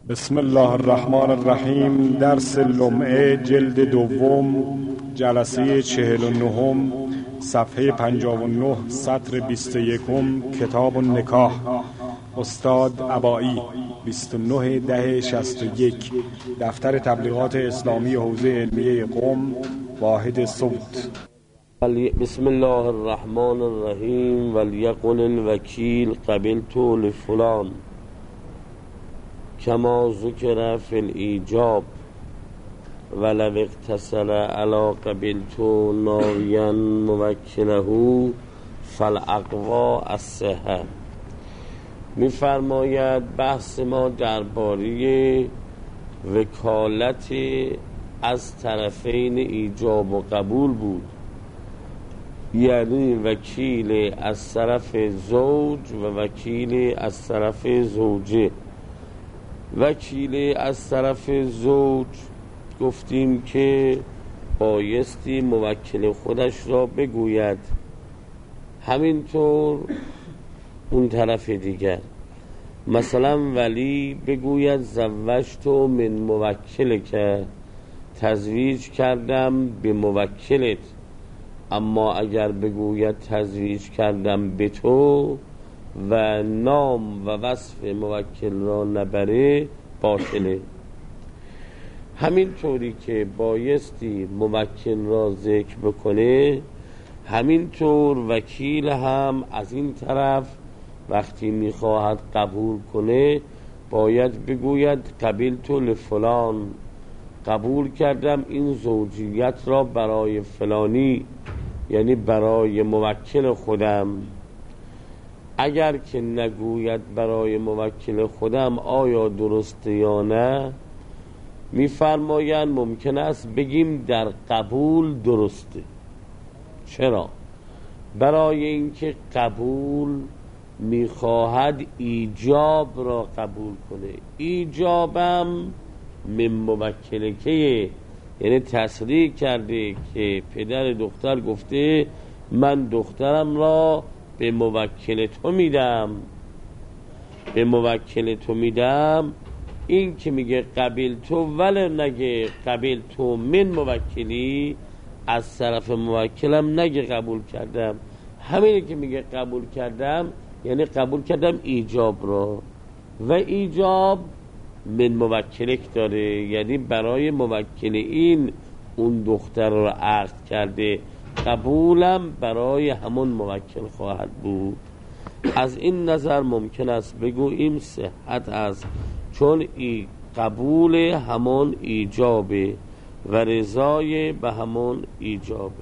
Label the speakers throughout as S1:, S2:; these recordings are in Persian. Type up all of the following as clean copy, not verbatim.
S1: بسم الله الرحمن الرحیم. درس لمعه جلد دوم، جلسه 49، صفحه 59، سطر 21، کتاب النکاح، استاد عبایی، 29/10/61، دفتر تبلیغات اسلامی حوزه علمیه قم، واحد صوت.
S2: بسم الله الرحمن الرحیم. ولیقل الوکیل قبلت لفلان کما ذکر فی الایجاب ولو اقتصر علی قبلت ناویا موکله فالاقوی الصحه. می‌فرماید بحث ما درباره وکالت از طرفین ایجاب و قبول بود، یعنی وکیل از طرف زوج و وکیل از طرف زوجه. وکیل از طرف زوج گفتیم که بایستی موکل خودش را بگوید، همینطور اون طرف دیگر، مثلا ولی بگوید زوجت من موکل، که تزویج کردم به موکلت. اما اگر بگوید تزویج کردم به تو و نام و وصف موکل را نبره، باطله. همینطوری که بایستی موکل را ذکر بکنه، همینطور وکیل هم از این طرف وقتی میخواهد قبول کنه باید بگوید قبلت لفلان، قبول کردم این زوجیت را برای فلانی، یعنی برای موکل خودم. اگر که نگوید برای موکل خودم، آیا درسته یا نه؟ میفرمایند ممکن است بگیم در قبول درسته. چرا؟ برای اینکه قبول میخواهد ایجاب را قبول کنه. ایجابم من موکلکه، یعنی تصریح کرده که پدر دختر گفته من دخترم را به موکل تو میدم، به موکل تو میدم. این که میگه قبل تو، ولی نگه قبل تو من موکلی، از طرف موکلم نگه قبول کردم. همینه که میگه قبول کردم، یعنی قبول کردم ایجاب را، و ایجاب من موکلک داره، یعنی برای موکل این اون دختر را عقد کرده. قبولم برای همون موکل خواهد بود. از این نظر ممکن است بگوییم صحت است، چون قبول همون ایجابه و رضای به همون ایجابه.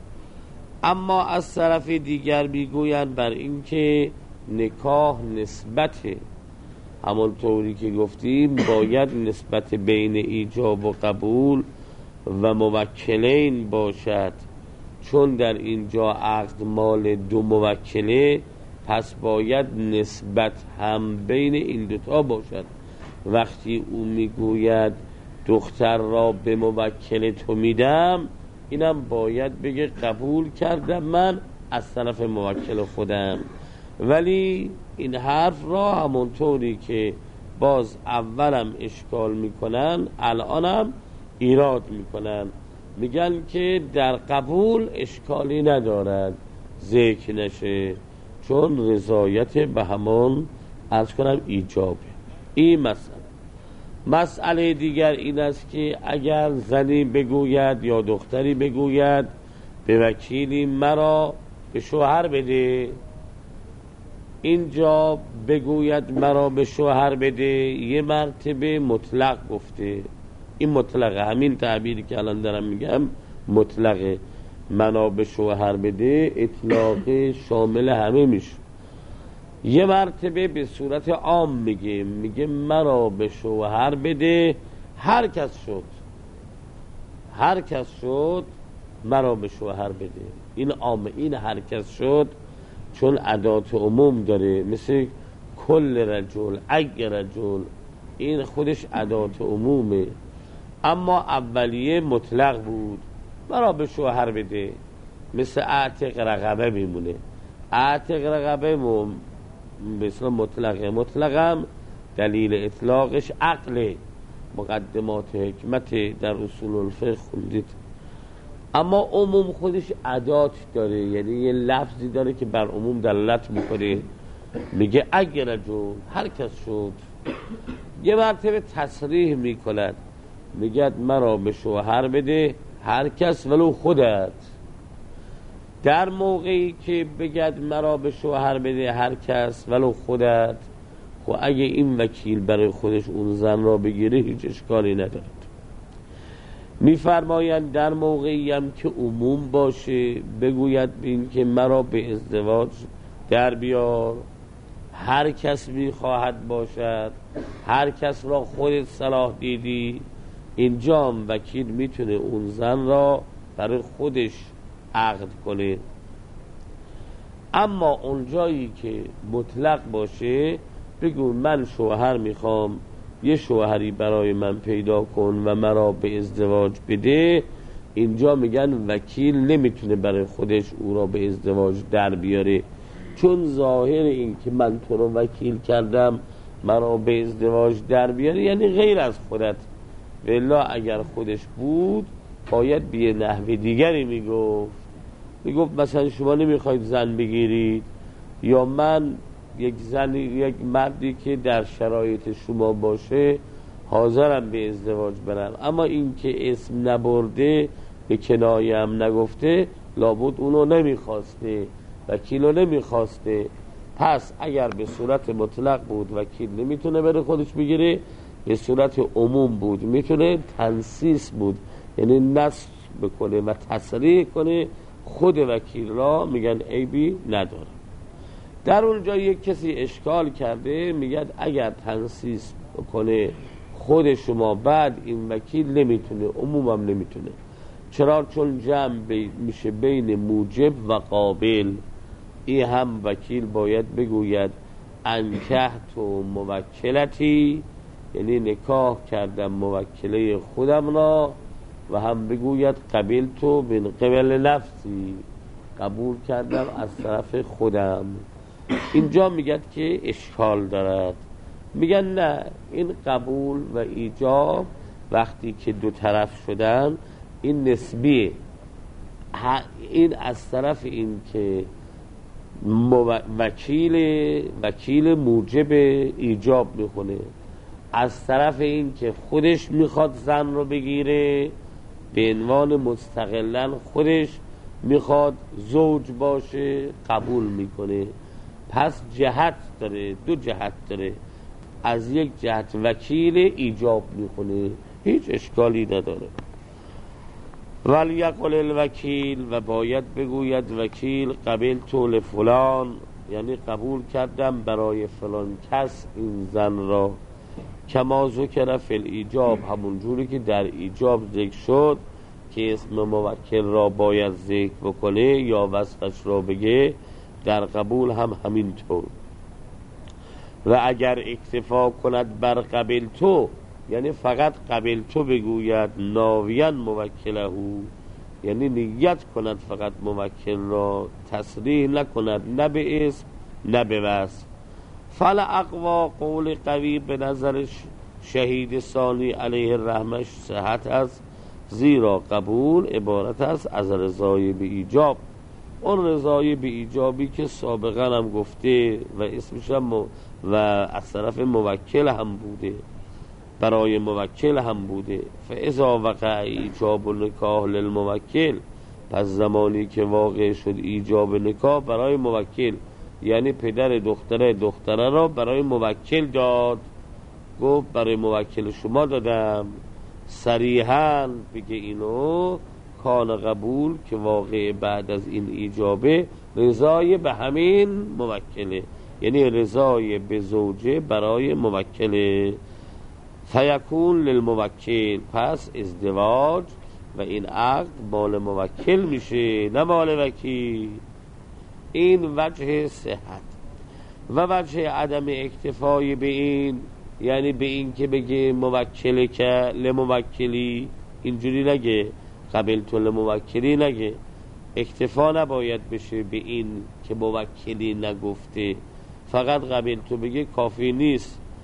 S2: اما از طرف دیگر میگویند بر این که نکاح نسبته، همونطوری که گفتیم باید نسبت بین ایجاب و قبول و موکلین باشد، چون در اینجا عقد مال دو موکله، پس باید نسبت هم بین این دوتا باشد. وقتی او میگوید دختر را به موکل تو میدم، اینم باید بگه قبول کردم من از طرف موکل خودم. ولی این حرف را همونطوری که باز اولم اشکال میکنن، الانم ایراد میکنن، میگن که در قبول اشکالی ندارد ذکر نشه، چون رضایت به همون عرض کنم ایجابه. این مسئله دیگر این است که اگر زنی بگوید یا دختری بگوید به وکیلی مرا به شوهر بده، اینجا بگوید مرا به شوهر بده، یه مرتبه مطلق گفته. این مطلقه، همین تعبیری که الان دارم میگم مطلقه. مرا به شوهر بده اطلاق شامل همه میشه. یه مرتبه به صورت عام میگه مرا به شوهر بده، هر کس شد مرا به شوهر بده. این عام، این هر کس شد، چون ادات عموم داره، مثل کل رجل، اگر رجل، این خودش ادات عمومه. اما اولیه مطلق بود، مرا به شوهر بده، مثل اعتق رقبه میمونه. اعتق رقبه به اصلا مطلقه. مطلقم دلیل اطلاقش عقل. مقدمات حکمت در اصول الفقه خوندید. اما عموم خودش ادات داره، یعنی یه لفظی داره که بر عموم دلالت میکنه. میگه اگر رجل، هر کس شد. یه مرتبه تصریح میکند، میگه مرا به شوهر بده هر کس ولو خودت. در موقعی که بگد مرا به شوهر بده هر کس ولو خودت، خب اگه این وکیل برای خودش اون زن را بگیره هیچ اشکالی ندارد. میفرمایند در موقعی هم که عموم باشه بگوید این که مرا به ازدواج در بیار، هر کس میخواهد باشد، هر کس را خودت صلاح دیدی. اینجا هم وکیل میتونه اون زن را برای خودش عقد کنه. اما اونجایی که مطلق باشه بگو من شوهر میخوام، یه شوهری برای من پیدا کن و مرا به ازدواج بده، اینجا میگن وکیل نمیتونه برای خودش او را به ازدواج در بیاره، چون ظاهر این که من تو رو وکیل کردم مرا به ازدواج در بیاره یعنی غیر از خودت. والله اگر خودش بود باید به نحو دیگری میگفت مثلا شما نمیخواید زن بگیرید، یا من یک مردی که در شرایط شما باشه حاضرم به ازدواج برم. اما این که اسم نبرده، به کنایه هم نگفته، لابد اونو نمیخواسته، وکیلو نمیخواسته. پس اگر به صورت مطلق بود وکیل نمیتونه بره خودش بگیره، به صورت عموم بود میتونه تنصیص بود، یعنی نص بکنه و تصریح کنه، خود وکیل را میگن عیبی نداره. در اونجا یک کسی اشکال کرده، میگن اگر تنصیص بکنه خود شما، بعد این وکیل نمیتونه، عمومم نمیتونه. چرا؟ چون جمع میشه بین موجب و قابل. این هم وکیل باید بگوید انکحت و موکلتی، یعنی نکاح کردم موکله خودم را، و هم بگوید قبلتو من قبل نفسی، قبول کردم از طرف خودم. اینجا میگن که اشکال دارد. میگن نه، این قبول و ایجاب وقتی که دو طرف شدن این نسبیه. این از طرف این که وکیل موجب ایجاب میکنه، از طرف این که خودش میخواد زن رو بگیره به عنوان مستقلن، خودش میخواد زوج باشه، قبول میکنه. پس جهت داره، دو جهت داره. از یک جهت وکیل ایجاب میکنه، هیچ اشکالی نداره. ولیقل الوکیل، و باید بگوید وکیل قبلتو لفلان، یعنی قبول کردم برای فلان کس این زن را. کما ذکر فی الایجاب، همون جوری که در ایجاب ذکر شد که اسم موکل را باید ذکر بکنه یا وصفش را بگه، در قبول هم همین طور. و اگر اکتفا کند بر قبلتو، یعنی فقط قبلتو بگوید ناویان موکله، یعنی نیت کند فقط موکل را، تصریح نکند نه به اسم نه به وصف. فلا اقوا، قول قوی به نظر شهید ثانی علیه الرحمه صحت است، زیرا قبول عبارت است از رضای به ایجاب. اون رضای به ایجابی که سابقا هم گفته و اسمش هم و از طرف موکل هم بوده، برای موکل هم بوده. فاذا وقع ایجاب النکاح للموکل، پس زمانی که واقع شد ایجاب نکاح برای موکل، یعنی پدر دختره را برای موکل داد، گفت برای موکل شما دادم، صریحاً بگه اینو، کان قبول که واقع بعد از این ایجابه رضای به همین موکله، یعنی رضای به زوجه برای موکله. فیکون للموکل، پس ازدواج و این عقد مال موکل میشه نه مال وکیل. این وجه صحت. و وجه عدم اکتفای به این، یعنی به این که بگه موکله که لموکلی، اینجوری نگه، قبلتو لموکلی نگه، اکتفا نباید بشه به این که موکلی نگفته، فقط قبلتو بگه کافی نیست.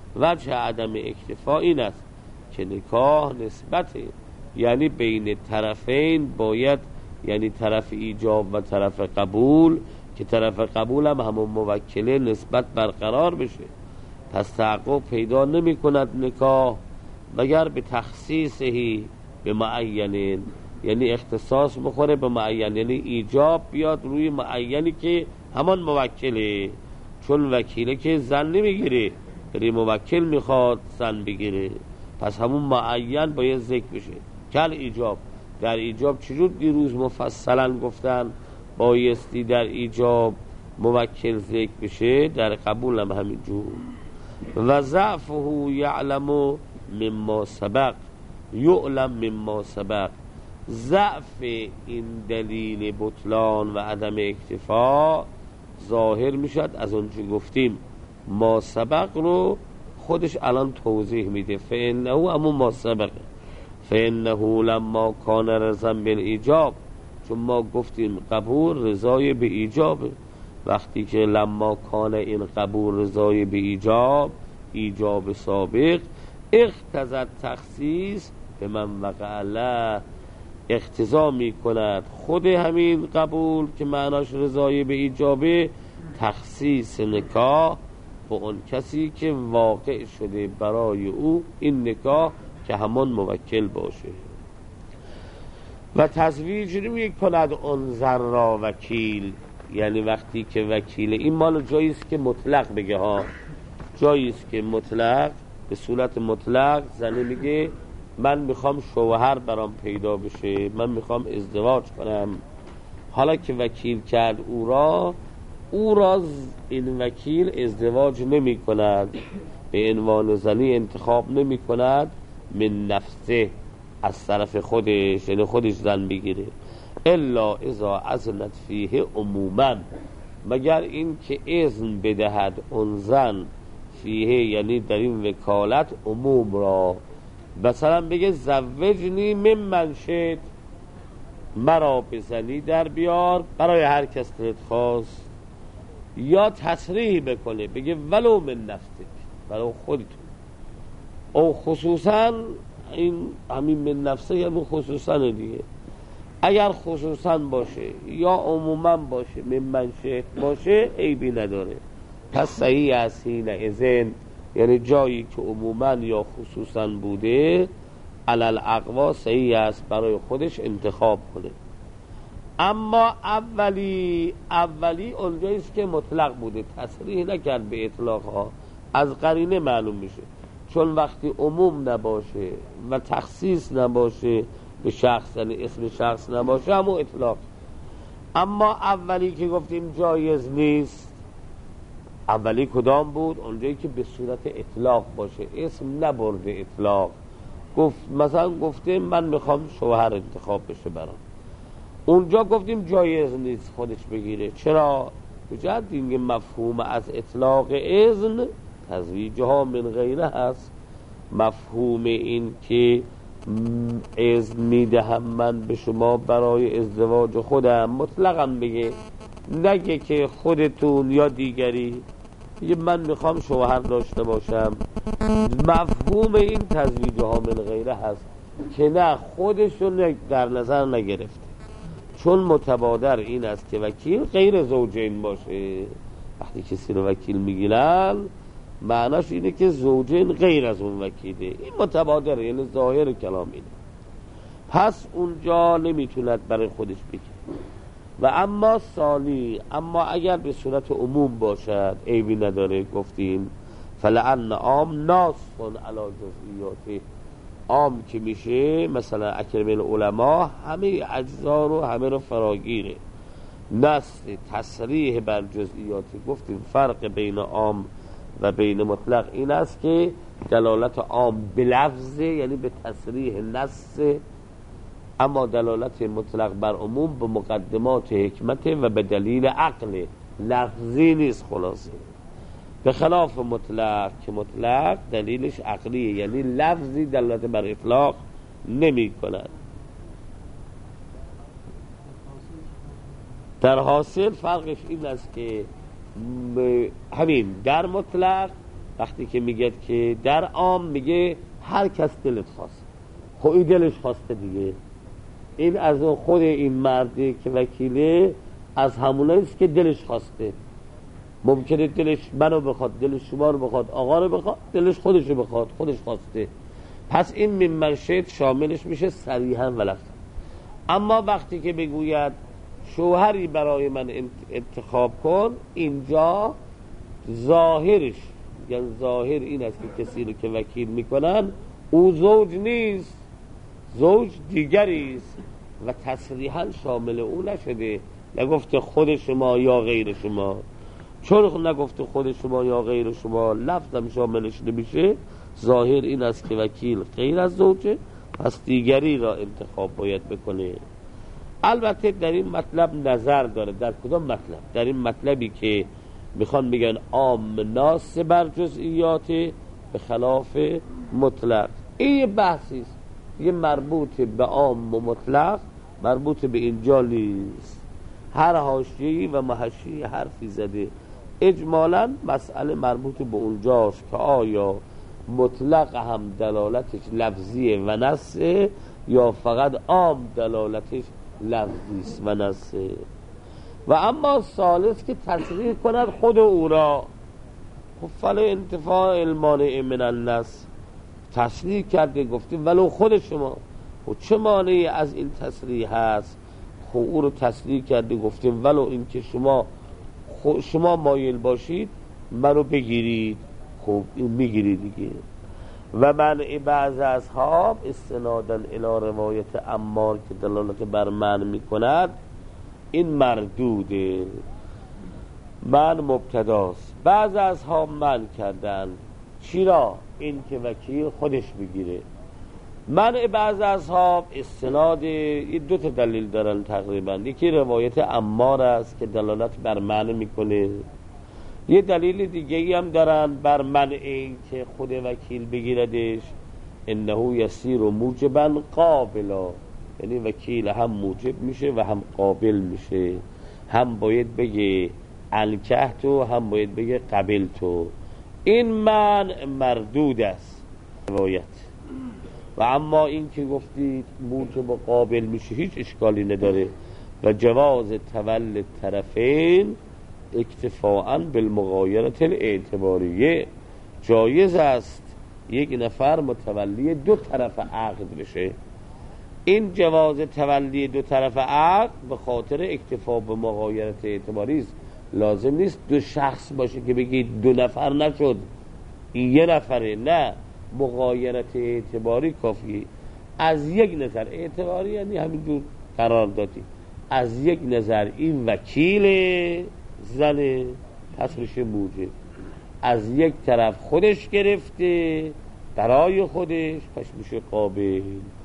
S2: وجه عدم اکتفا این است که نکاح نسبته، یعنی بین طرفین باید، یعنی طرف ایجاب و طرف قبول، که طرف قبول هم همون موکله نسبت برقرار بشه. پس تحقق پیدا نمی کند نکاح مگر به تخصیصهی به معینین، یعنی اختصاص بخوره به معین، یعنی ایجاب بیاد روی معینی که همان موکله، چون وکیله که زن نمیگیره، یعنی موکل میخواد زن بگیره، پس همون معین باید ذکر بشه. کل ایجاب، در ایجاب چجور دیروز مفصلا گفتن بایستی در ایجاب موکل ذکر بشه، در قبول هم همینجور. و ضعفه یعلم مما سبق، یعلم مما سبق، ضعف این دلیل بطلان و عدم اکتفا ظاهر میشد از اونچه گفتیم. ما سبق رو خودش الان توضیح میده. فانه اما ما سبق، فانه لما کان رضا بالایجاب، چون ما گفتیم قبول رضای به ایجابه، وقتی که لما کان این قبول رضای به ایجاب، ایجاب سابق، اقتضت تخصیص به من وقع له، اقتضا می کند خود همین قبول که معناش رضای به ایجابه، تخصیص نکاح با اون کسی که واقع شده برای او این نکاح که همان موکل باشه. و تزویج نمی کند اون زن را وکیل، یعنی وقتی که وکیل، این مال جاییست که مطلق بگه ها، جاییست که مطلق به صورت مطلق زنه میگه من میخوام شوهر برام پیدا بشه، من میخوام ازدواج کنم. حالا که وکیل کرد او را این وکیل ازدواج نمی کند، به عنوان زنی انتخاب نمی کند من نفسه، از طرف خودش، یعنی خودش زن بگیره. الا اذا اذنت فیه عموما، مگر این که اذن بدهد اون زن فیه، یعنی در این وکالت عموم را، مثلا بگه زوجنی من شئت، مرا بزنی در بیار برای هر کس دلت خواست، یا تصریح بکنه بگه ولو من نفسک، برای خودتون، او خصوصا این همین من نفسه یعنی خصوصا دیگه، اگر خصوصا باشه یا عموما باشه، من شئت باشه عیبی نداره. پس صحیح است این اذن، یعنی جایی که عموما یا خصوصا بوده علل اقوا صحیح است برای خودش انتخاب کنه. اما اولی اونجاییست که مطلق بوده، تصریح نکرد به اطلاق ها، از قرینه معلوم میشه، چون وقتی عموم نباشه و تخصیص نباشه به شخص، یعنی اسم شخص نباشه، همون اطلاق. اما اولی که گفتیم جایز نیست، اولی کدام بود؟ اونجایی که به صورت اطلاق باشه، اسم نبرده اطلاق، گفت مثلا گفته من میخوام شوهر انتخاب بشه برام، اونجا گفتیم جایز نیست خودش بگیره. چرا؟ به جهت اینکه مفهوم از اطلاق اذن تزویجها من غیره هست، مفهوم این که اذن میدهم من به شما برای ازدواج خودم، مطلقا بگه، نگه که خودتون یا دیگری، بگه من میخوام شوهر داشته باشم. مفهوم این تزویجها من غیره هست که نه خودشون در نظر نگرفته، چون متبادر این است که وکیل غیر زوجین باشه. وقتی کسی رو وکیل میگیرن معناش اینه که زوجین غیر از اون وکیله، این متبادره، یعنی ظاهر کلام اینه. پس اونجا نمیتوند برای خودش بگیره. و اما ثانی، اما اگر به صورت عموم باشد عیبی نداره، گفتیم فلعن عام ناصن علی جزئیاته، عام که میشه مثلا اکرم العلماء همه اجزا رو همه رو فراگیره، نص تصریح بر جزئیاتی. گفتیم فرق بین عام و بین مطلق این است که دلالت عام بلفظ، یعنی به تصریح نص، اما دلالت مطلق بر عموم به مقدمات حکمت و به دلیل عقل، لفظی نیست. خلاصه به خلاف مطلق که مطلق دلیلش عقلیه، یعنی لفظی دلالت بر اطلاق نمی کند. در حاصل فرقش این است که همین در مطلق وقتی که میگه که در عام میگه هر کس دلت خواست، خب این دلش خواسته دیگه، این از خود این مردی که وکیله از هموناییست که دلش خواسته. ممکنه دلش منو بخواد، دلش شما رو بخواد، آقا رو بخواد، دلش خودش رو بخواد، خودش خواسته. پس این ممن شئت شاملش میشه صریحا و لفظا. اما وقتی که بگوید شوهری برای من انتخاب کن، اینجا ظاهرش، یعنی ظاهر این است که کسی رو که وکیل میکنن او زوج نیست، زوج دیگری است و تصریحا شامل او نشده، نگفته خود شما یا غیر شما. چون نگفته خود شما یا غیر شما، لفظم شاملش نمیشه. ظاهر این است که وکیل غیر از زوجه، پس دیگری را انتخاب باید بکنه. البته در این مطلب نظر داره. در کدام مطلب؟ در این مطلبی که میخوان بگن عام ناس بر جزئیات به خلاف مطلق. این یه بحثی است، یه مربوط به عام و مطلق، مربوط به اینجا نیست. هر حاشیه‌ای و محشی حرفی زده. اجمالاً مسئله مربوط به اونجاست که آیا مطلق هم دلالتش لفظیه و نصه یا فقط عام دلالتش لفظیست و نصه. و اما ثالث که تصریح کند خود او را، خب فل انتفاع المانع من النص، تصریح کرده گفته ولو خود شما، و چه مانعی از این تصریح هست؟ خب او رو تصریح کرده گفته ولو این که شما مایل باشید منو بگیرید، خب این میگیرید دیگه. و منع بعض اصحاب استنادن الی روایت عمار که دلالت بر منع میکند، این مردوده، من مبتداست. بعض اصحاب منع کردن چی را؟ این که وکیل خودش بگیره. منع بعض اصحاب استناد دو تا دلیل دارن تقریبا. یکی روایت عمار است که دلالت بر منع میکنه، یه دلیل دیگه ای هم دارن بر منع این که خود وکیل بگیردش، انه یسیر و موجبا قابلا، یعنی وکیل هم موجب میشه و هم قابل میشه، هم باید بگه انکحتو هم باید بگه قبلتو. این منع مردود است روایت. و اما این که گفتید موجب و قابل میشه هیچ اشکالی نداره. و جواز تولد طرفین اکتفاءً بالمغایرة الاعتباریه، جایز است یک نفر متولی دو طرف عقد بشه. این جواز تولی دو طرف عقد به خاطر اکتفا به مغایرت اعتباری است. لازم نیست دو شخص باشه که بگید دو نفر نشد این یه نفره، نه، مغایرت اعتباری کافیه. از یک نظر اعتباری یعنی همینجور قرار دادی، از یک نظر این وکیل زنه پس میشه موجب، از یک طرف خودش گرفته برای خودش پس میشه قابل.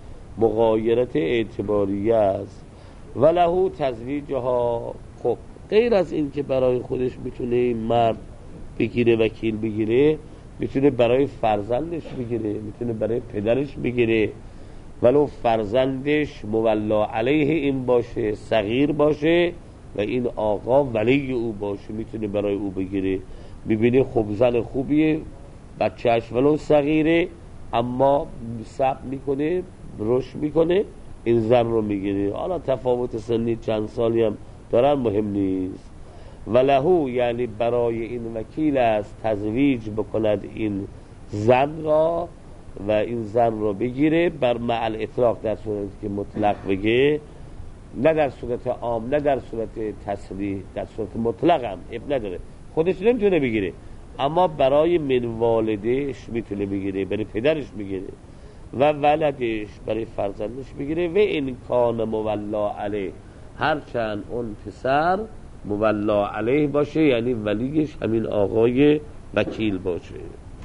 S2: مغایرت اعتباریه است. ولهو تزویجها، خب غیر از این که برای خودش میتونه این مرد بگیره، وکیل بگیره، میتونه برای فرزندش بگیره، میتونه برای پدرش بگیره، ولو فرزندش مولا علیه این باشه، صغیر باشه و این آقا ولی او باشه، میتونه برای او بگیره. میبینه خب زن خوبیه، بچهش ولو صغیره اما صبر میکنه، رشد میکنه، این زن رو میگیره. حالا تفاوت سنی چند سالی هم دارن مهم نیست. ولهو یعنی برای این وکیل است تزویج بکند این زن را و این زن رو بگیره بر معل اطلاق، در صورتی که مطلق بگه، نه در صورت عام نه در صورت تصریح، در صورت مطلق هم اب نداره. خودش نمیتونه بگیره اما برای من والدش میتونه بگیره، برای پدرش بگیره و ولدش برای فرزندش بگیره. و این کان مولا علیه، هرچند اون پسر مولا علیه باشه یعنی ولیش همین آقای وکیل باشه.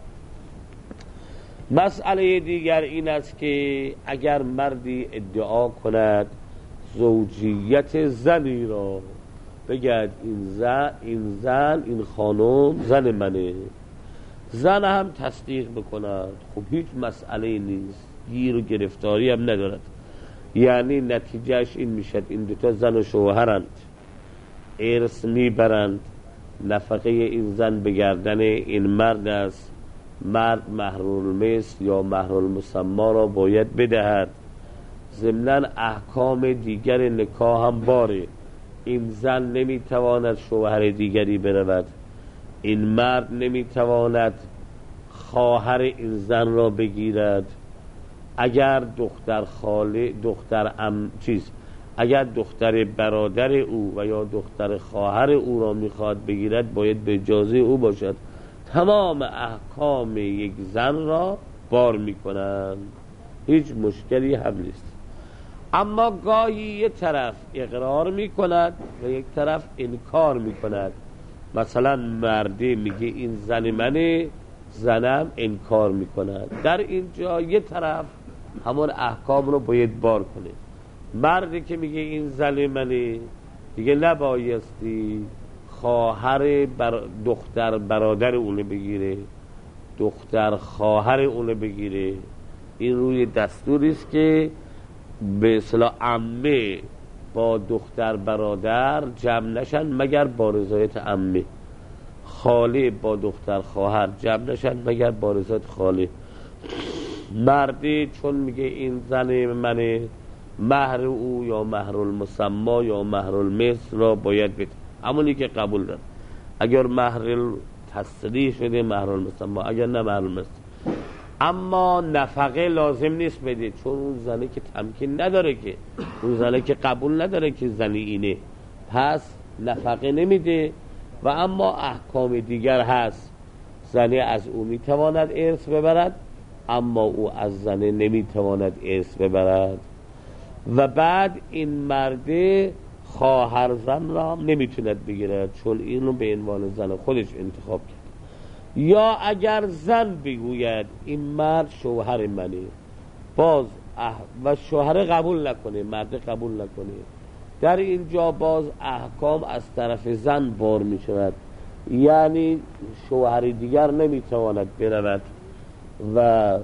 S2: مسئله دیگر این است که اگر مردی ادعا کند زوجیت زنی را، بگد این خانم زن منه، زن هم تصدیق بکند، خب هیچ مسئله نیست، گیر و گرفتاری هم ندارد. یعنی نتیجهش این میشد این دوتا زن و شوهرند، ارث میبرند، نفقه این زن به گردن این مرد است مرد مهر المثل یا مهر المسمى را باید بدهد. ضمناً احکام دیگر نکاح هم باره. این زن نمیتواند شوهر دیگری برود، این مرد نمیتواند خواهر این زن را بگیرد. اگر اگر دختر برادر او و یا دختر خواهر او را میخواد بگیرد باید به اجازه او باشد. تمام احکام یک زن را بار میکنند، هیچ مشکلی هم نیست. اما گاهی یک طرف اقرار میکند و یک طرف انکار میکند. مثلا مردی میگه این زن منه، زنم انکار میکند. در اینجا یک طرف همون احکام رو باید بار کنه. مردی که میگه این زن منه دیگه نبایستی خواهر دختر برادر اونو بگیره، دختر خواهر اونو بگیره. این روی دستوری است که به اصطلاح عمه با دختر برادر جمع نشن مگر با رضایت عمه، خاله با دختر خواهر جمع نشن مگر با رضایت خاله. مردی چون میگه این زن منه، مهر او یا مهر المسمى یا مهر المثل را باید بده، همونی که قبول داره. اگر مهر تصریح شده مهر المسمى، اگر نه مهر المثل. اما نفقه لازم نیست بده، چون اون زنه که تمکین نداره، که اون زنه که قبول نداره که زنی اینه، پس نفقه نمیده. و اما احکام دیگر هست. زنه از او میتواند ارث ببرد، اما او از زنه نمیتواند ارث ببرد. و بعد این مرده خواهر زن را نمیتوند بگیرد، چون اینو به عنوان زن خودش انتخاب کرد. یا اگر زن بگوید این مرد شوهر منه، باز و شوهر قبول نکنه، مرد قبول نکنه، در اینجا باز احکام از طرف زن بار می شود. یعنی شوهر دیگر نمیتواند برود و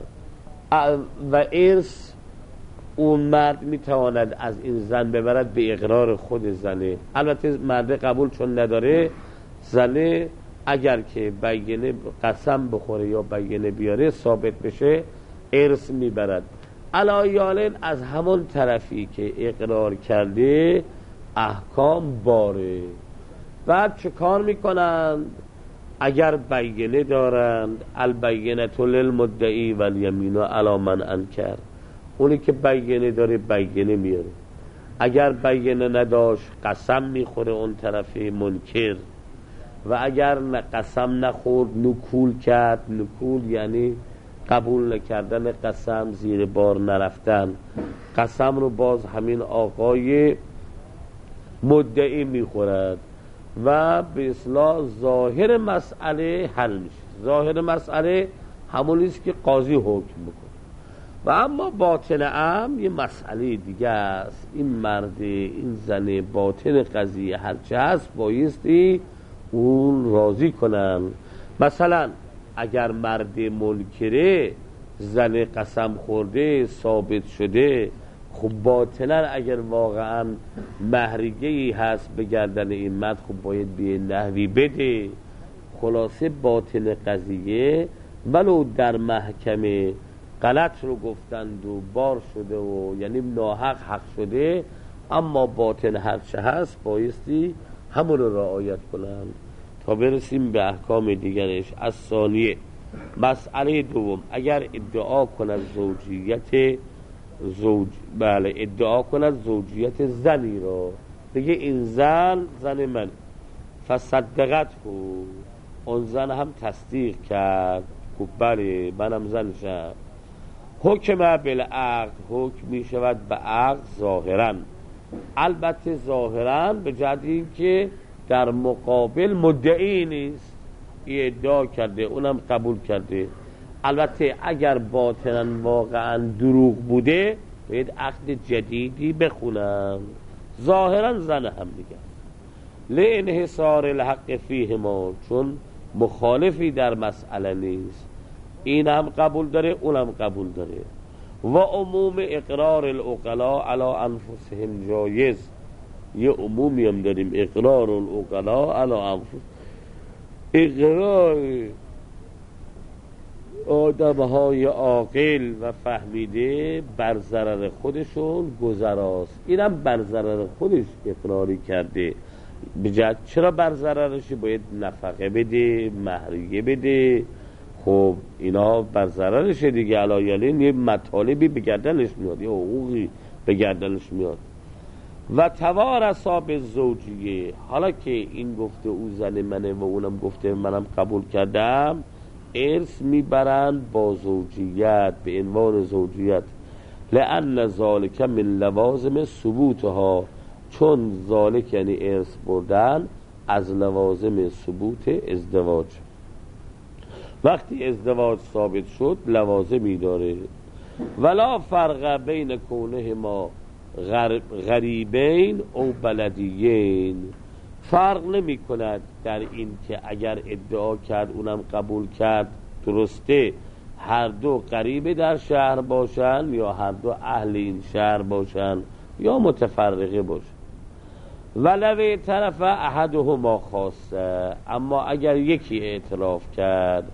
S2: ارث اون مرد میتواند از این زن ببرد به اقرار خود زنه. البته مرد قبول چون نداره، زنه اگر که بینه قسم بخوره یا بینه بیاره ثابت بشه ارث میبرد. علایالن از همون طرفی که اقرار کرده احکام باره. بعد چه کار میکنند؟ اگر بینه دارند، البینة للمدعی والیمین علی من انکر، اونی که بینه داره بینه میاره. اگر بینه نداشت قسم میخوره اون طرف منکر، و اگر قسم نخورد نکول کرد. نکول یعنی قبول نکردن قسم، زیر بار نرفتن. قسم رو باز همین آقای مدعی میخورد و به اصطلاح ظاهر مسئله حل میشه. ظاهر مسئله همونیست که قاضی حکم بکنه. و اما باطن یه مسئله دیگه است. این مرد، این زن، باطن قضیه هرچه هست بایستی اون راضی کنن. مثلا اگر مرد منکره، زن قسم خورده ثابت شده، خب باطنا اگر واقعا مهریگه‌ای هست به گردن این مرد، خب باید به نحوی بده. خلاصه باطن قضیه ولو در محکمه غلط رو گفتند و بار شده و یعنی ناحق حق شده، اما باطن هرچه هست بایستی همون رو رعایت کنند. تا برسیم به احکام دیگرش. از ثانیه مسئله دوم، اگر ادعا کند زوجیت زنی را، بگه این زن من، فصدقت اون زن هم تصدیق کرد، گفت بله منم زنشم، حکم بالعقد، حکم می شود به عقد ظاهرا. البته ظاهرا به جهت این که در مقابل مدعی نیست، ادعا کرده اونم قبول کرده. البته اگر باطنا واقعا دروغ بوده باید عقد جدیدی بخونن. ظاهرا زن هم دیگه لانحصار الحق فیهما، چون مخالفی در مسئله نیست، این هم قبول داره اونم قبول داره. و عموم اقرار العقلاء علی انفسهم جایز، یه عمومی هم داریم، اقرار العقلاء علی انفسهم، اقرار آدم‌های عاقل و فهمیده بر ضرر خودشون گذراست. اینم بر ضرر خودش اقراری کرده. بجد چرا بر ضررش؟ باید نفقه بده، مهریه بده. خب اینا بر ضررش دیگه، علایالین یه مطالبی به گردنش میاد، یه حقوقی به گردنش میاد. و توارثا بالزوجیه، حالا که این گفته او زن منه و اونم گفته منم قبول کردم، ارث میبرند با زوجیت، به عنوان زوجیت. لأن ذالک من لوازم ثبوتها، چون ذالک یعنی ارث بردن از لوازم ثبوت ازدواج. وقتی ازدواج ثابت شد لوازمی داره. ولا فرق بین کونهما غریبین او بلدیین، فرق نمی کند در این که اگر ادعا کرد اونم قبول کرد درسته، هر دو غریبه در شهر باشن یا هر دو اهل این شهر باشن یا متفرقه باشن. ولو طرف احدهما خاصه، اما اگر یکی اعتراف کرد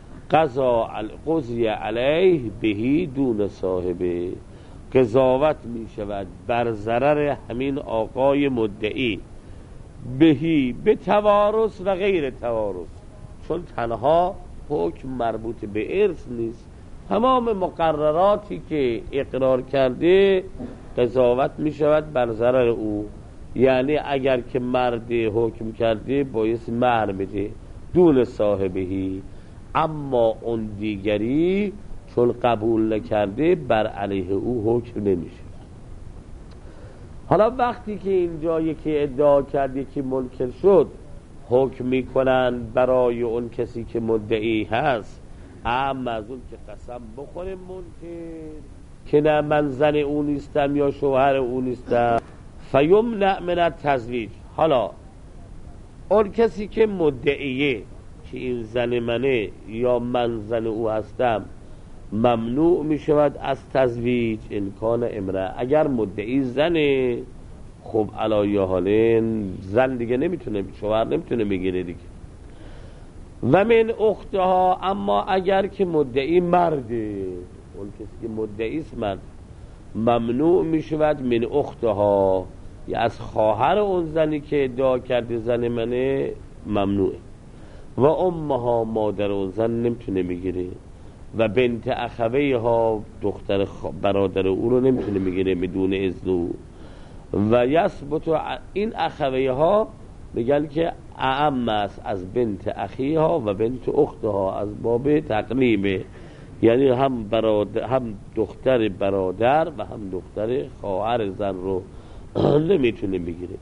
S2: قضی علیه بهی دون صاحبه، قضاوت می شود بر ضرر همین آقای مدعی، بهی به توارث و غیر توارث، چون تنها حکم مربوط به ارث نیست، تمام مقرراتی که اقرار کرده قضاوت می شود بر ضرر او. یعنی اگر که مرد حکم کرده بایست مهر بده دون صاحبهی، اما اون دیگری چون قبول نکرده بر علیه او حکم نمیشه. حالا وقتی که اینجا یکی ادعا کرد یکی منکر شد، حکم میکنن برای اون کسی که مدعی هست، اما از اون که قسم بخوره منکر که نه من زن او نیستم یا شوهر او نیستم، فیمنع من التزویج. حالا اون کسی که مدعیه که این زن منه یا من زن او هستم، ممنوع می شود از تزویج امکان امرأه. اگر مدعی زنه، خب علایه حالین زن دیگه نمیتونه، شوهر نمیتونه بگیره دیگه. و من اختها، اما اگر که مدعی مرده، اون کسی که مدعی است مرد، ممنوع می شود من اختها، یا از خواهر اون زنی که ادعا کرده زن منه ممنوعه. و امها، مادر اون زن نمیتونه بگیره. و بنت اخویه ها، دختر برادر او رو نمیتونه بگیره بدون اذن او. و یثبت این اخویه ها میگن که اعم است از بنت اخیه ها و بنت اختها، از باب تقلیبه، یعنی هم دختر برادر و هم دختر خواهر زن رو نمیتونه بگیره.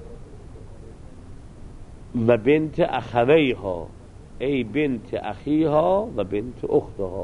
S2: و بنت اخویه ها، ای بنت اخیها و بنت اختها،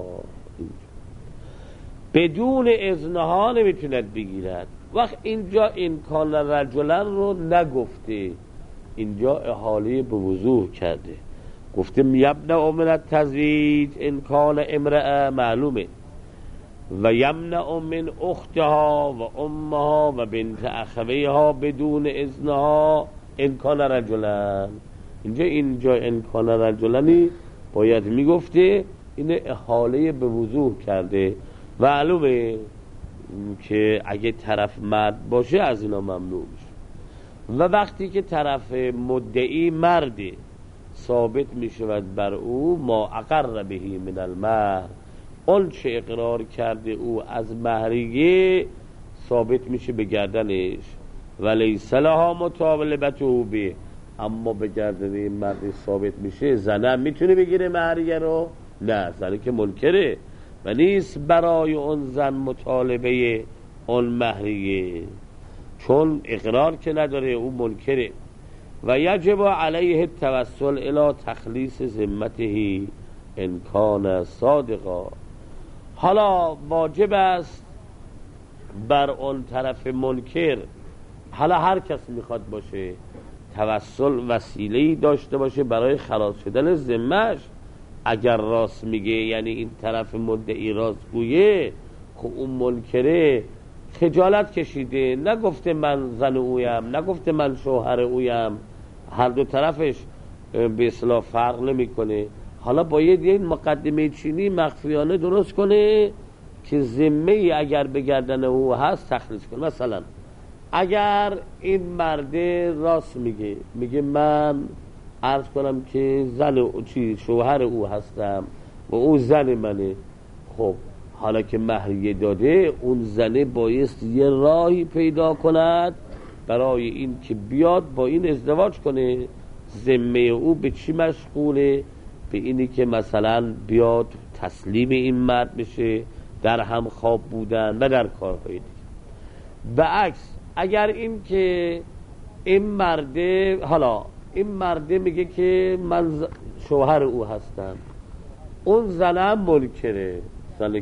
S2: بدون اذنها نمیتوند بگیرد. وقت اینجا امکان رجلن رو نگفته، اینجا احاله به وضوح کرده، گفته یمنع من التزویج امکان امرأه، معلومه. و یمنع من اختها و امها و بنت اخویها بدون اذنها امکان رجلن. اینجا امکان رجلنی باید میگفته، این احاله به وضوح کرده. معلومه که اگه طرف مرد باشه از اینا ممنوع میشه. و وقتی که طرف مدعی مرده، ثابت میشود بر او ما اقر بهی من المهر، اون چه اقرار کرده او از مهریه ثابت میشه به گردنش. ولیس لها مطالبته به، اما به گردن این مرد ثابت میشه. زنه میتونه بگیره مهریه رو؟ نه، زنه که منکره و نیست برای اون زن مطالبه اون مهریه، چون اقرار که نداره، او منکره. و یجب علیه التوسل الی تخلیص ذمته ان کان صادقا. حالا واجب است بر اون طرف منکر، حالا هر کس میخواد باشه، توسل وسیله‌ای داشته باشه برای خلاص شدن ذمه‌اش. اگر راست میگه، یعنی این طرف مدعی راست گویه، خب اون منکره خجالت کشیده، نگفته من زن اویم، نگفته من شوهر اویم، هر دو طرفش به اصطلاح فرق نمیکنه. حالا باید یه مقدمه چینی مخفیانه درست کنه که ذمه ای اگر به گردن او هست تخلیص کنه. مثلا اگر این مرده راست میگه من عرض کنم که شوهر او هستم و او زن منه، خب حالا که مهریه داده اون زنه بایست یه راهی پیدا کند برای این که بیاد با این ازدواج کنه. ذمه او به چی مشغوله؟ به اینی که مثلا بیاد تسلیم این مرد بشه، در هم خواب بودن و در کارهای دیگه. به عکس اگر این که این مرده میگه که من شوهر او هستم، اون زنم منکره، زنه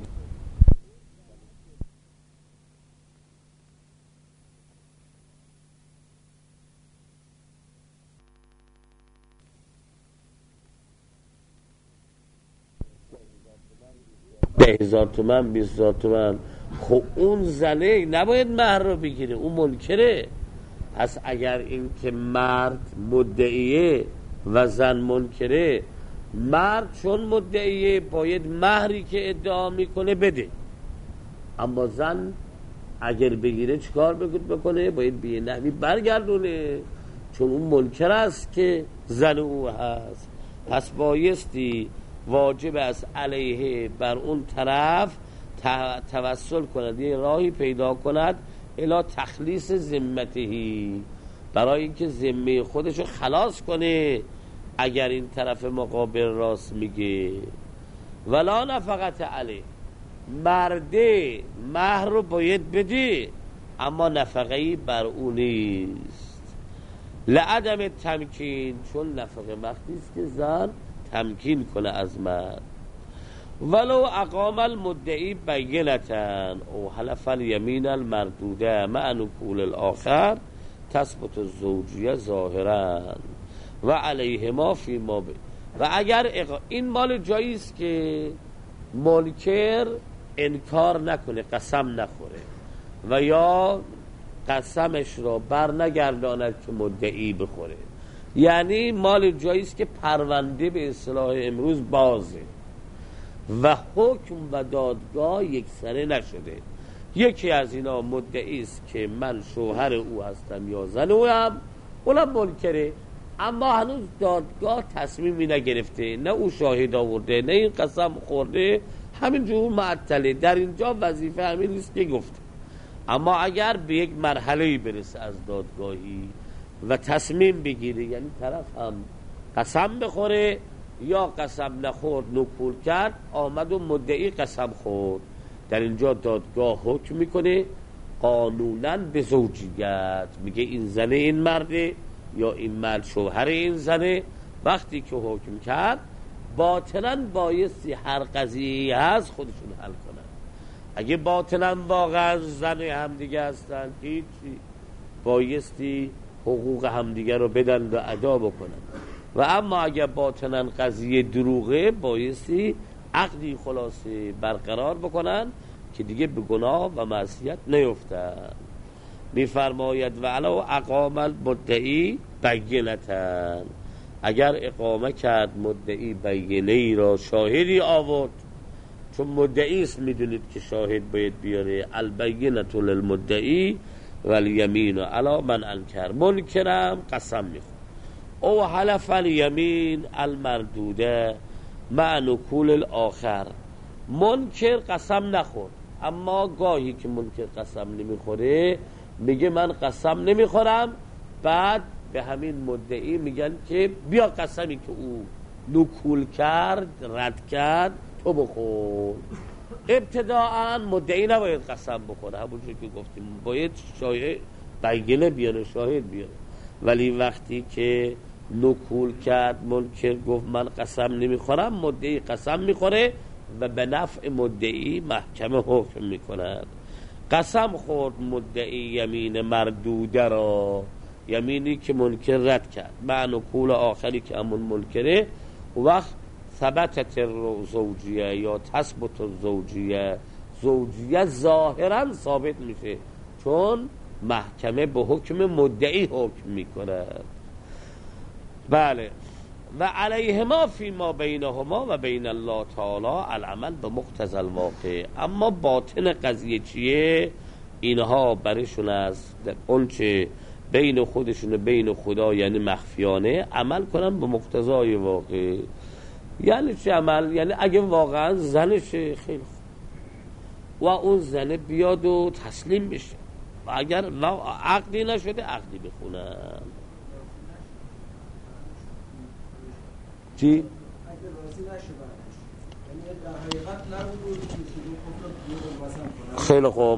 S2: $10,000 تومن 20,000 تومن، خب اون زنه نباید مهر رو بگیره، اون منکره. پس اگر این که مرد مدعیه و زن منکره، مرد چون مدعیه باید مهری که ادعا میکنه بده، اما زن اگر بگیره چیکار بکنه؟ باید به نحوی برگردونه، چون اون منکر است که زن او هست. پس بایستی واجب است علیه بر اون طرف توسل کند، یه راهی پیدا کند الی تخلیص ذمتهی، برای اینکه ذمه خودشو خلاص کنه اگر این طرف مقابل راست میگه. ولا نفقت علیه، مرده مهر رو باید بده اما نفقه‌ای بر او نیست. لعدم تمکین، چون نفقه وقتی است که زن تمکین کنه از مرد. ولو اقام المدعی بینتن او حلف الیمین المردوده مع نکول الاخر تثبت الزوجیه ظاهرا و علیهما فی ما و اگر این مال جایی است که منکر انکار نکنه، قسم نخوره و یا قسمش را بر نگرداند که مدعی بخوره، یعنی مال جایی است که پرونده به اصطلاح امروز بازه و حکم و دادگاه یک سره نشده. یکی از اینا مدعی است که من شوهر او هستم یا زن او هم، اونم منکره، اما هنوز دادگاه تصمیمی نگرفته، نه او شاهد آورده نه این قسم خورده، همینجور معطله. در اینجا وظیفه همین نیست که گفته. اما اگر به یک مرحله برسه از دادگاهی و تصمیم بگیره، یعنی طرف هم قسم بخوره یا قسم نخورد نکول کرد، آمد و مدعی قسم خورد، در اینجا دادگاه حکم میکنه قانونا به زوجیت، میگه این زنه این مرده یا این مرد شوهر این زنه. وقتی که حکم کرد باطنا بایستی هر قضیه هست خودشون حل کنن. اگه باطنا واقعا زن همدیگه هستن هیچی، بایستی حقوق همدیگه رو بدن و ادا بکنن. و اما اگر باطنا قضیه دروغه بایستی عقدی خلاصه برقرار بکنن که دیگه به گناه و معصیت نیفتن. میفرماید و علا اقام المدعی بینتن، اگر اقامه کرد مدعی بینه ای را، شاهدی آورد، چون مدعی است میدونید که شاهد باید بیاره، البینة للمدعی والیمین علی من انکر، منکرم قسم میخواد. او حلف الیمین المردوده مع نکول الاخر، منکر قسم نخورد، اما گاهی که منکر قسم نمیخوره میگه من قسم نمیخورم، بعد به همین مدعی میگن که بیا قسمی که او نکول کرد رد کرد تو بخور. ابتداعا مدعی نباید قسم بخوره، همونجور که گفتیم باید شاهد بینه بیاره، شاهد بیاره. ولی وقتی که نکول کرد منکر گفت من قسم نمیخورم، مدعی قسم میخوره و به نفع مدعی محکمه حکم میکند. قسم خورد مدعی یمین مردوده را، یمینی که منکر رد کرد، مع نکول آخری که همون منکره، وقت ثبتت زوجیه یا تثبت زوجیه، زوجیه ظاهرا ثابت میشه، چون محکمه به حکم مدعی حکم میکند. بله. و علیهما فی ما بینهما و بین الله تعالی العمل به مقتضی الواقع. اما باطن قضیه چیه؟ اینها برشون از اون چه بین خودشون و بین خدا یعنی مخفیانه عمل کنن به مقتضای واقع. یعنی چه عمل؟ یعنی اگه واقعا زنشه خیلی خوب و اون زنه بیاد و تسلیم بشه و اگر عقدی نشده عقدی بخونن. چی؟
S3: اگه راضی نشه بعدش یعنی در حقیقت نبود
S2: خیلی خوب.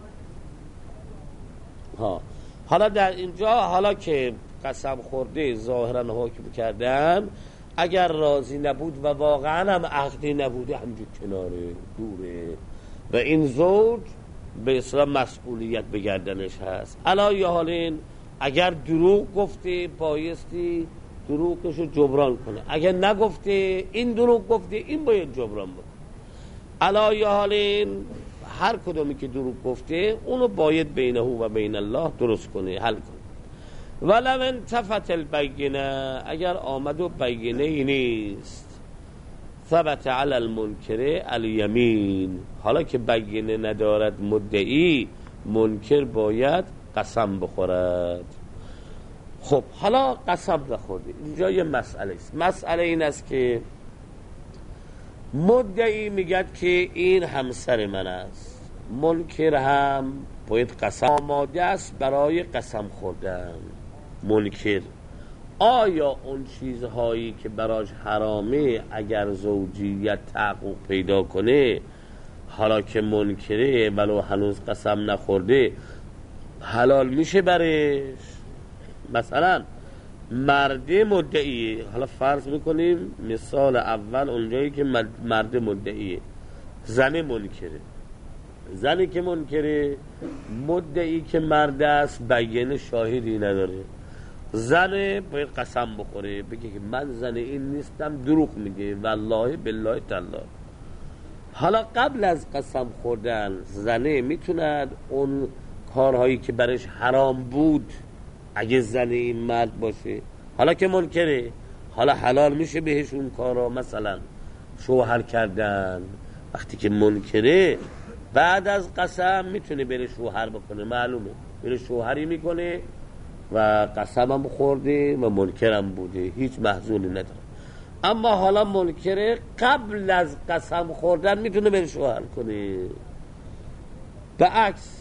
S2: حالا در اینجا حالا که قسم خورده ظاهرا حکم کردن اگر راضی نبود و واقعا هم عقدی نبوده همجور کناره دوره و این زوج به اصلا مسئولیت به گردنش هست. علا یا حالین اگر دروغ گفته بایستی دروغشو جبران کنه، اگر نگفته این دروغ گفته این باید جبران بکنه. علا یا حالین هر کدومی که دروغ گفته اونو باید بینه و بین الله درست کنه، حل کنه. ولو انتفت البینه، اگر آمد و بینه ای نیست، ثبت علی المنکر الیمین، حالا که بینه ندارد مدعی، منکر باید قسم بخورد. خب حالا قسم نخورده، اینجا یه مسئله است. مسئله این است که مدعی میگد که این همسر من است، منکر هم باید قسم آماده است برای قسم خوردن. منکر آیا اون چیزهایی که براش حرامه اگر زوجیت تحقق پیدا کنه، حالا که منکره ولو هنوز قسم نخورده، حلال میشه برش؟ مثلا مرد مدعیه، حالا فرض میکنیم مثال اول اونجایی که مرد مدعیه، زن منکره. زنی که منکره، مدعی که مرد است، بیان شاهدی نداره، زن باید قسم بخوره بگه که من زن این نیستم، دروغ میگه والله بالله تعالی. حالا قبل از قسم خوردن زنه میتوند اون کارهایی که برش حرام بود اگه زن این مرد باشه، حالا که منکره، حالا حلال میشه بهش اون کارا، مثلا شوهر کردن. وقتی که منکره بعد از قسم میتونه بره شوهر بکنه، معلومه بره شوهری میکنه و قسم هم خورده و منکرم بوده، هیچ محزونی نداره. اما حالا منکره قبل از قسم خوردن میتونه بره شوهر کنه. به عکس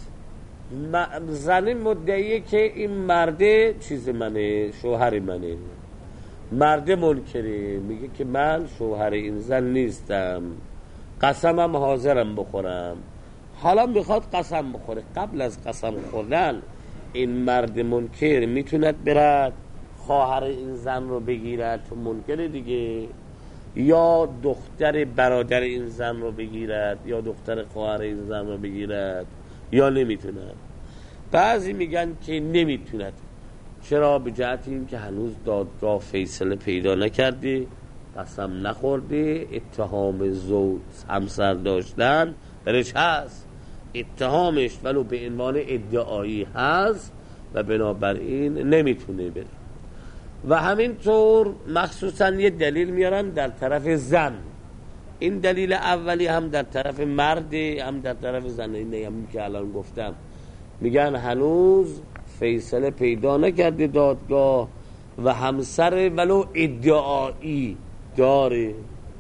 S2: زن مدعیه که این مرده چیز منه، شوهر منه، مرد منکره میگه که من شوهر این زن نیستم، قسمم حاضرم بخورم. حالا میخواد قسم بخوره، قبل از قسم خوردن این مرد منکر میتوند برد خواهر این زن رو بگیرد، تو منکر دیگه، یا دختر برادر این زن رو بگیرد، یا دختر خواهر این زن رو بگیرد، یا نمیتوند. بعضی میگن که نمیتوند. چرا؟ به جهت این که هنوز دادگاه فیصله پیدا نکرده، قسم نخورده، اتهام زوج همسر داشتن برش هست، اتهامش ولو به عنوان ادعایی هست و بنابراین نمیتونه بره. و همینطور مخصوصا یه دلیل میارن در طرف زن، این دلیل اولی هم در طرف مرد هم در طرف زن، این هم که الان گفتم، میگن هنوز فیصله پیدا نکرده دادگاه و همسر ولو ادعایی داره.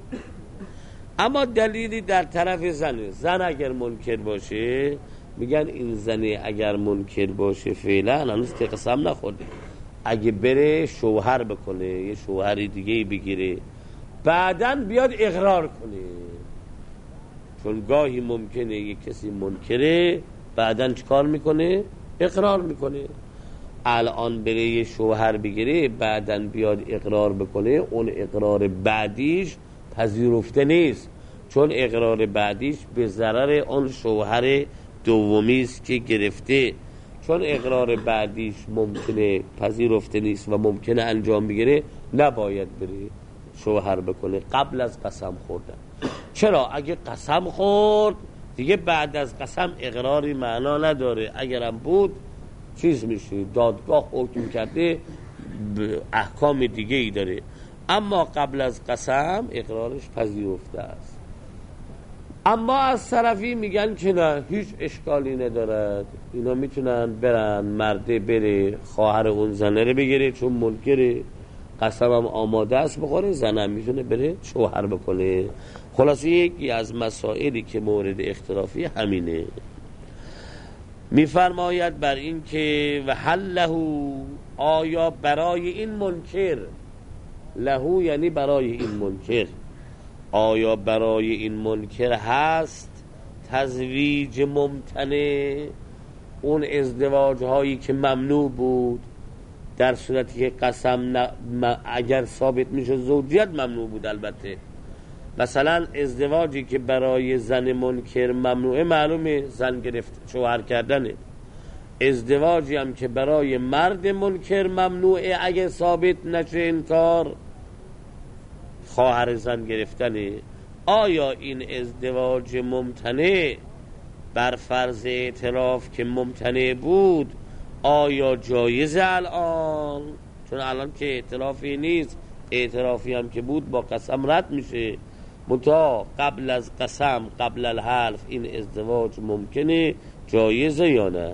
S2: اما دلیلی در طرف زنه، زن اگر منکر باشه، میگن این زنه اگر منکر باشه فعلا هنوز که قسم نخورده، اگه بره شوهر بکنه، یه شوهری دیگه بگیره، بعدن بیاد اقرار کنه، چون گاهی ممکنه یه کسی منکره بعدن چیکار میکنه؟ اقرار میکنه. الان بره یه شوهر بگیره بعدن بیاد اقرار بکنه، اون اقرار بعدیش پذیرفته نیست، چون اقرار بعدیش به ضرر اون شوهر دومی است که گرفته، چون اقرار بعدیش ممکنه پذیرفته نیست و ممکنه انجام بگیره، نباید بره شوهر بکنه قبل از قسم خوردن. چرا؟ اگه قسم خورد دیگه بعد از قسم اقراری معنا نداره، اگرم بود چیز میشه، دادگاه حکم کرده احکام دیگه ای داره. اما قبل از قسم اقرارش پذیرفته است. اما از طرفی میگن که نه، هیچ اشکالی ندارد، اینا میتونن برن، مرده بره خواهر اون زنه رو بگیره چون منکره، قسم هم آماده است بخوره، زنم میتونه بره شوهر بکنه. خلاصه یکی از مسائلی که مورد اختلافی همینه. میفرماید بر این که و هل له، آیا برای این منکر، له یعنی برای این منکر، آیا برای این منکر هست تزویج ممتنع، اون ازدواج هایی که ممنوع بود در صورتی که قسم اگر ثابت میشه زوجیت ممنوع بود. البته مثلا ازدواجی که برای زن منکر ممنوعه، معلومه زن گرفت شوهر کردنه. ازدواجی هم که برای مرد منکر ممنوعه، اگه ثابت نشه انکار، خواهر زن گرفتنه. آیا این ازدواج ممتنع بر فرض اعتراف که ممتنع بود آیا جایزه الان؟ چون الان که اعترافی نیست، اعترافی هم که بود با قسم رد میشه. متا قبل از قسم، قبل الحلف، این ازدواج ممکنه، جایزه یا نه؟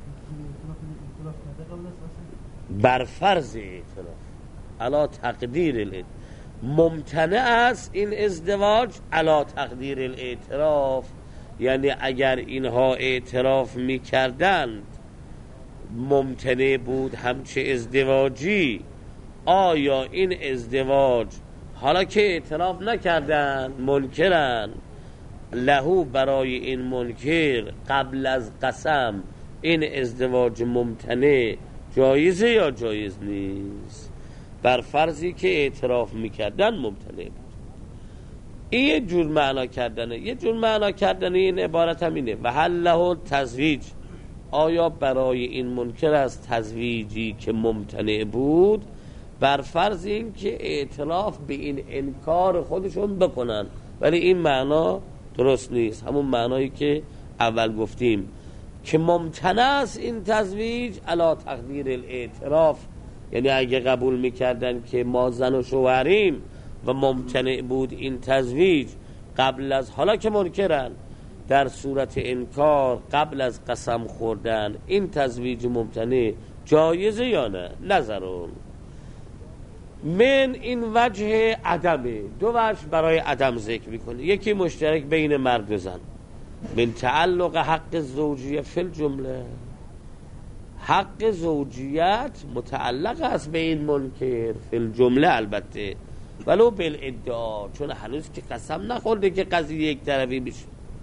S2: بر فرض اعتراف علا تقدیر الاعتراف ممتنع است این ازدواج علا تقدیر الاعتراف، یعنی اگر اینها اعتراف میکردند ممتنع بود همچه ازدواجی. آیا این ازدواج حالا که اعتراف نکردن منکرن، لهو برای این منکر قبل از قسم این ازدواج ممتنع جایزه یا جایز نیست؟ بر فرضی که اعتراف میکردن ممتنع بود. این یه جور معنا کردنه. یه جور معنا کردنه این عبارت هم اینه و هل له تزویج، آیا برای این منکر از تزویجی که ممتنع بود بر فرض این که اعتراف به این انکار خودشون بکنن، ولی این معنا درست نیست. همون معنایی که اول گفتیم که ممتنع است این تزویج علا تقدیر الاعتراف، یعنی اگه قبول میکردن که ما زن و شوهریم و ممتنع بود این تزویج قبل از، حالا که منکرن، در صورت انکار قبل از قسم خوردن، این تزویج ممتنع جایزه یا نه؟ نظرون من این وجه عدمه، دو وجه برای عدم ذکر میکنه. یکی مشترک بین مرد و زن، من تعلق حق زوجیه فی الجمله، حق زوجیت متعلق است به این منکر فی الجمله، البته ولو بالادعا، چون هنوز که قسم نخورده که قضیه یک طرفی بشه.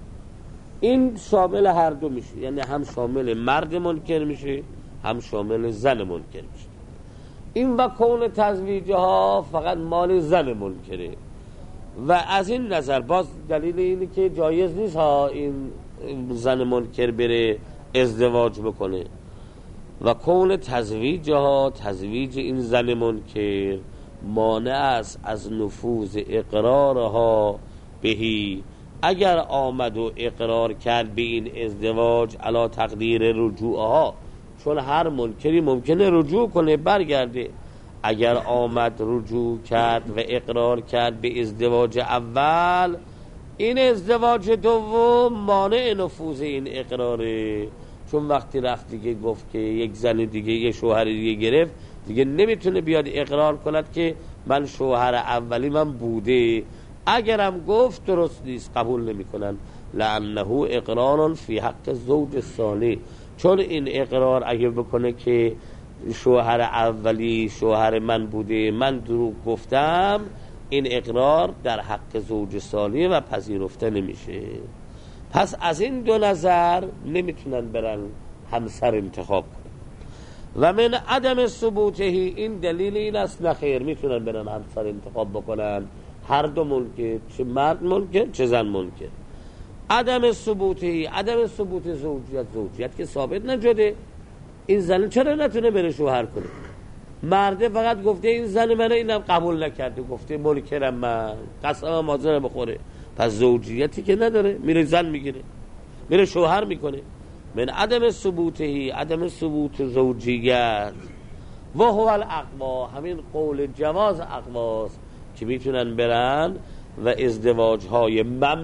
S2: این شامل هر دو میشه، یعنی هم شامل مرد منکر میشه هم شامل زن منکر میشه. این و کون تزویج ها فقط مال زن منکره و از این نظر باز دلیل اینه که جایز نیست ها این زن منکر بره ازدواج بکنه. و کون تزویج ها، تزویج این زن منکر مانع است از نفوذ اقرارها بهی، اگر آمد و اقرار کرد به این ازدواج علا تقدیر رجوعها، چون هر منکری ممکنه رجوع کنه برگرده. اگر آمد رجوع کرد و اقرار کرد به ازدواج اول، این ازدواج دوم مانع نفوذ این اقراره، چون وقتی رفت دیگه گفت که یک زن دیگه یه شوهر دیگه گرفت، دیگه نمیتونه بیاد اقرار کند که من شوهر اولی من بوده. اگرم گفت درست نیست، قبول نمیکنن. لعنه اقرار فی حق زوج ثانی، چون این اقرار اگه بکنه که شوهر اولی شوهر من بوده، من دروغ گفتم، این اقرار در حق زوج ثانی و پذیرفته نمیشه. پس از این دو نظر نمیتونن برن همسر انتخاب کنن. و من عدم ثبوتهی، این دلیل این است نخیر، میتونن برن همسر انتخاب بکنن، هر دو منکر، چه مرد منکر چه زن منکر. عدم ثبوتهی، عدم ثبوت زوجیت که ثابت نشده، این زن چرا نتونه بره شوهر کنه؟ مرده فقط گفته این زن منه، اینم قبول نکرده، گفته منکرم من، قسمم حاضر بخوره، پس زوجیتی که نداره، میره زن میگیره میره شوهر میکنه. من عدم ثبوتهی، عدم ثبوت زوجیت و هو الاقوا، همین قول جواز اقواست که میتونن برن و ازدواج های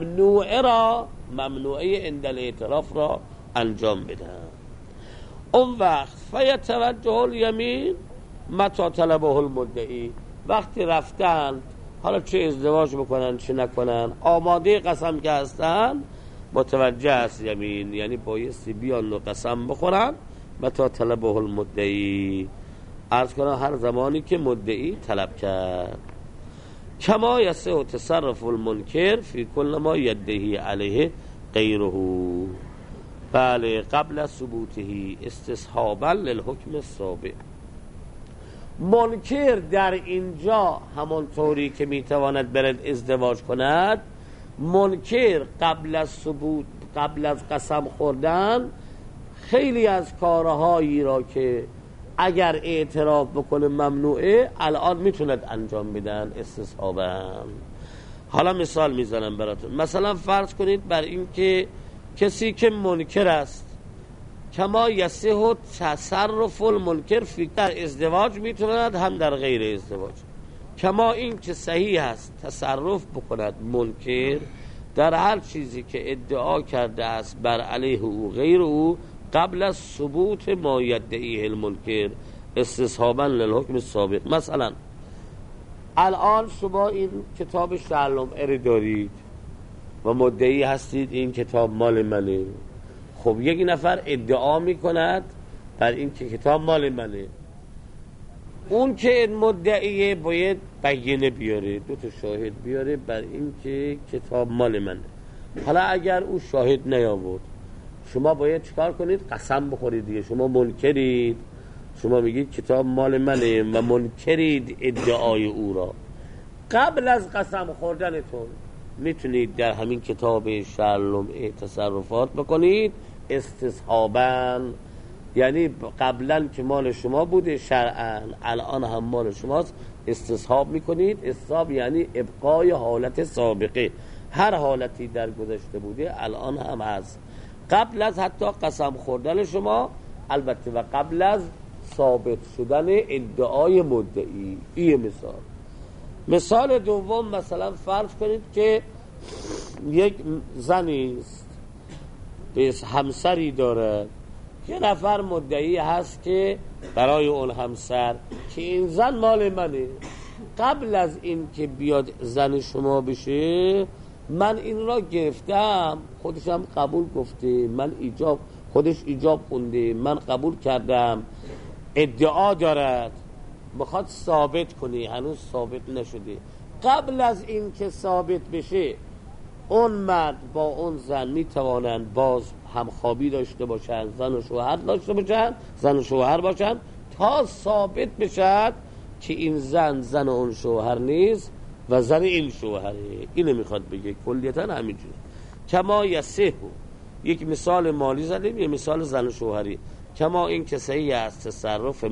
S2: ممنوعه عند الاعتراف را انجام بدن. اون وقت فیتوجه الیمین متی طلبه المدعی، وقتی رفتن حالا چه ازدواج بکنن چه نکنن، آماده قسم که هستن، متوجه است یمین، یعنی بایستی بیان و قسم بخورن متی طلبه المدعی، عرض کنن هر زمانی که مدعی طلب کرد. کما یصح تصرف المنکر فی کل ما یدعی علیه غیره، بله، قبل ثبوته استصحابا للحکم السابق. منکر در اینجا همانطوری که میتواند برد ازدواج کند، منکر قبل از ثبوت، قبل از قسم خوردن، خیلی از کارهایی را که اگر اعتراف بکنه ممنوعه، الان میتوند انجام بدن استصحابا. حالا مثال میزنم براتون. مثلا فرض کنید بر این که کسی که منکر است، کما یصح تصرف المنکر فی، در ازدواج میتواند هم در غیر ازدواج، کما این که صحیح است تصرف بکند منکر در هر چیزی که ادعا کرده است بر علیه او غیر او قبل از ثبوت ما یدعیه المنکر استصحابا للحکم السابق. مثلا الان شما این کتاب شرح‌النمره دارید و مدعی هستید این کتاب مال منه. خب یک نفر ادعا میکند بر این که کتاب مال منه، اون که مدعیه باید بینه بیاره، دو تا شاهد بیاره بر این که کتاب مال منه. حالا اگر او شاهد نیاورد، شما باید چیکار کنید؟ قسم بخورید دیگه. شما منکرید، شما میگید کتاب مال منه و منکرید ادعای او را. قبل از قسم خوردنتون میتونید در همین کتاب شرح‌النمره تصرفات بکنید استصحاباً، یعنی قبلا که مال شما بوده شرعاً، الان هم مال شماست، استصحاب میکنید. استصحاب یعنی ابقای حالت سابقه، هر حالتی در گذشته بوده الان هم هست، قبل از حتی قسم خوردن شما، البته و قبل از ثابت شدن ادعای مدعی. این مثال دوم، مثلا فرض کنید که یک زنی است به همسری داره، یه نفر مدعی هست که برای اون همسر که این زن مال منه، قبل از این که بیاد زن شما بشه من این را گرفتم، خودشم قبول گفته، من خودش ایجاب خونده، من قبول کردم، ادعا دارد، میخواد ثابت کنی، هنوز ثابت نشده. قبل از این که ثابت بشه اون مرد با اون زن میتوانند باز همخوابی داشته باشن، زن و شوهر داشته باشن، زن و شوهر باشن، تا ثابت بشد که این زن اون شوهر نیست و زن این شوهره. اینو میخواد بگه کلیتا همینجوری. کما یصح، یک مثال مالی زدیم، یه مثال زن و شوهری. کما این که صحیح است تصرف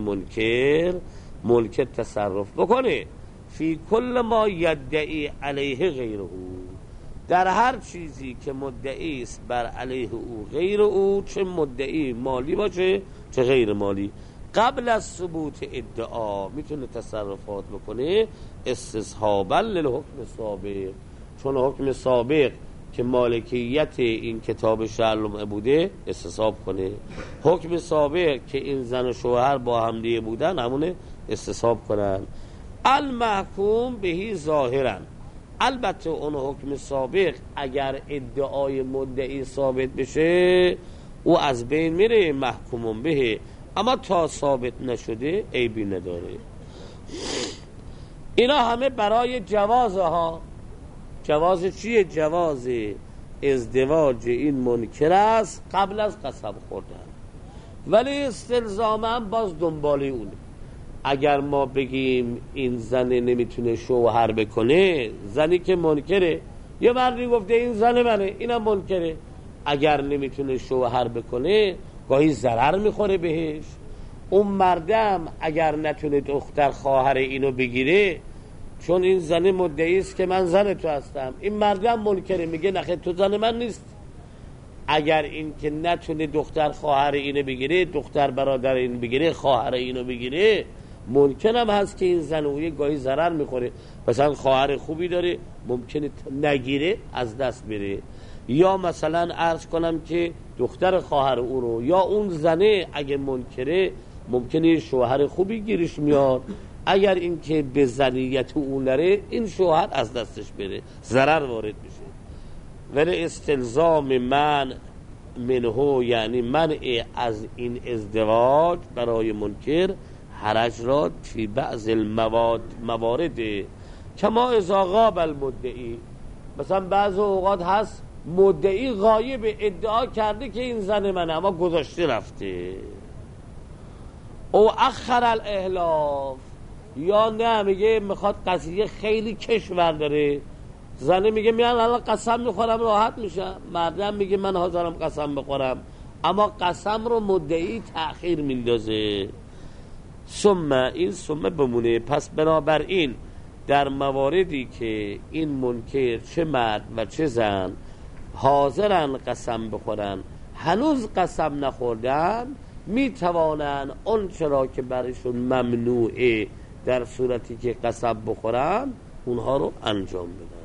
S2: منکر تصرف بکنه فی کل ما یدعی علیه غیره، در هر چیزی که مدعی است بر علیه او غیر او، چه مدعی مالی باشه چه غیر مالی، قبل از ثبوت ادعا میتونه تصرفات بکنه استصحابا للحکم سابق، چون حکم سابق که مالکیت این کتاب شرح‌النمره بوده استصحاب کنه، حکم سابق که این زن و شوهر با هم دیگه بودن همونه استصحاب کنن. المحکوم بهی ظاهرا، البته اون حکم سابق اگر ادعای مدعی ثابت بشه او از بین میره، محکوم به، اما تا ثابت نشده عیبی نداره. اینا همه برای جوازها. جواز چیه؟ جواز ازدواج این منکر است قبل از قسم خوردن، ولی استلزاما باز دنباله اونه. اگر ما بگیم این زن نمیتونه شوهر بکنه، زنی که منکره، یه مردی گفته این زن منه، اینم منکره، اگر نمیتونه شوهر بکنه گاهی ضرر میخوره بهش. اون مردم اگر نتونه دختر خواهر اینو بگیره، چون این زن مدعی است که من زن تو هستم، این مردم منکره، میگه نخه تو زن من نیست. اگر این که نتونه دختر خواهر اینو بگیره، دختر برادر اینو بگیره، خواهر اینو بگیره، ممکن هم هست که این زن و یه گاهی ضرر میخوره، مثلا خواهر خوبی داره ممکنه نگیره از دست بره، یا مثلا عرض کنم که دختر خواهر او رو یا اون زنه اگه منکره ممکنه شوهر خوبی گیرش میاد، اگر این که به زنیت اون نره این شوهر از دستش بره ضرر وارد میشه. ولی استلزام من منهو یعنی منع از این ازدواج برای منکر حرج را فی بعض الموارد کما اذا غاب المدعی، مثلا بعض اوقات هست مدعی غایب ادعا کرده که این زن منه اما گذاشته رفته، او اخر الاحلاف، یا نه میگه میخواد قضیه خیلی کشور داره، زنه میگه میان الان قسم میخورم راحت میشم، مردم میگه من حاضرم قسم بخورم، اما قسم رو مدعی تأخیر میندازه. ثم این ثم بمونه. پس بنابراین در مواردی که این منکر چه مرد و چه زن حاضرن قسم بخورن هنوز قسم نخوردن، میتوانن اون چرا که برشون ممنوعه در صورتی که قسم بخورن اونها رو انجام بدن.